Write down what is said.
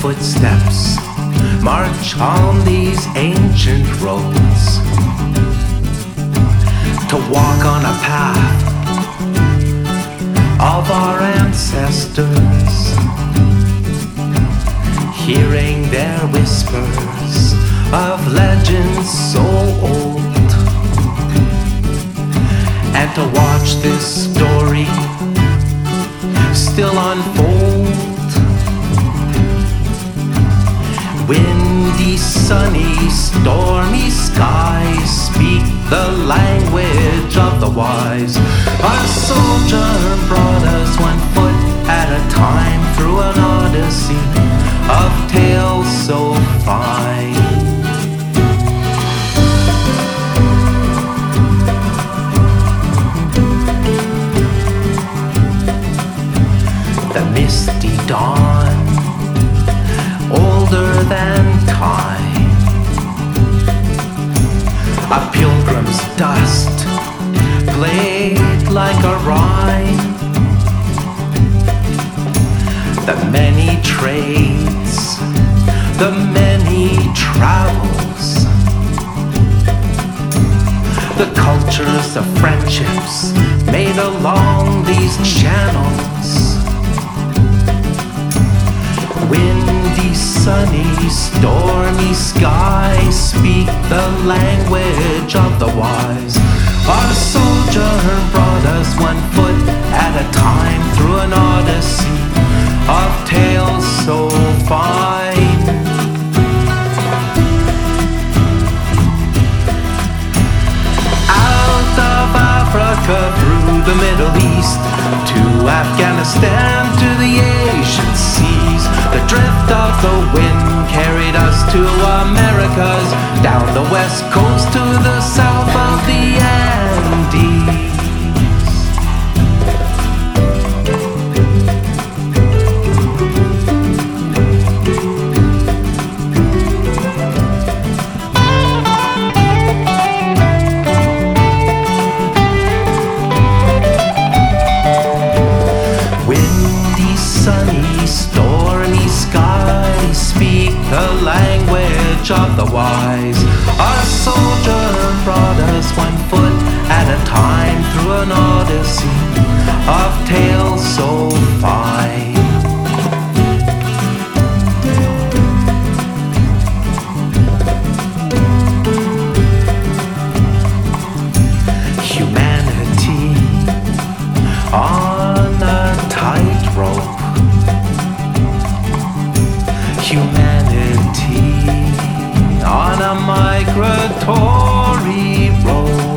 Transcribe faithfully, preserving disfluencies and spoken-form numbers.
footsteps march on these ancient roads, to walk on a path of our ancestors, hearing their whispers of legends so old, and to watch this story still unfold. Windy, sunny, stormy skies speak the language of the wise. Our soldier brought us one foot at a time through an odyssey of tales so fine. The misty dawn, older than time, a pilgrim's dust played like a rhyme. The many trades, the many travels, the cultures, the friendships made along these channels. Windy, sunny, stormy skies speak the language of the wise. Our soldier brought us one foot at a time through an odyssey of tales so fine. Out of Africa, through the Middle East, to Afghanistan, to the Asian seas, the drift of the wind carried us to Americas, down the west coast to the south of the Andes. Windy, sunny, stormy skies speak the language of the wise. Our soldier brought us one foot at a time through an odyssey of tales so fine. Humanity on a tightrope, humanity on a migratory road.